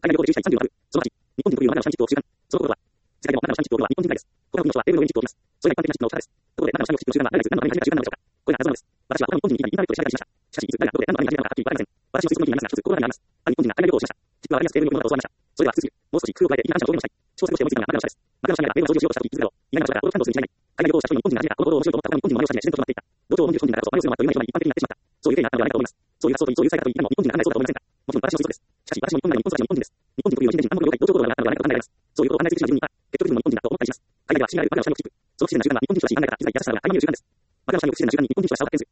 海外旅行で11歳36。その8、日本人特有のマナーのシャンキットを習慣。その心は、世界でもマナーのシャンキットをは日本人ぐらいです。他の国の人は英語のようにシンキットを言います。それが一般的なシンキットの仕方です。ところで、マナーのシャンキットを習慣は誰が何のために始めた習慣なのでしょうか。これが謎なのです。私は他の日本人にインターネットで調べたりしました。しかし、いつ、誰がどこで何のために始めたのかはっきりわかりません。私の推測の意見になりますが、一つ心当たりがあります。ある日本人が海外旅行をしました。実はわかりやすく英語に読むのが教わりました。それではきつすぎる。もう少し工夫を加えてインターネットの表現をしたい。小説として思いついたのがマガの下です。マガの下にあれば英語の上手をしようとした時、いずれだろう。意外な場所から登録感動するに違いない。海外旅行をした人に日本人が始めたこの行動を面白いと思った他の日本人の真似をしたり自然と止まっていた。同調を論じる日本人だからこそ真似をするのはというような一般的になってしまった。そういう経緯があったのではないかと思います。そういう発想とそういう才覚といっても日本人が考えそうだと思いませんか。もちろん私の推測です。しかし私も日本なり日本育ちの日本人です。日本人特有の人人暗黙の了解同調行動があったのではないかと考えられます。そういうことを考えすぎてしまう自分には結局自分も日本人だと思ったりします。海外では信じられるマガの下のチップ。その不自然な習慣は日本人として信じられた不自然や優しさが垣間見える習慣です。マガの下に不自然な習慣に日本人としては差を発見する。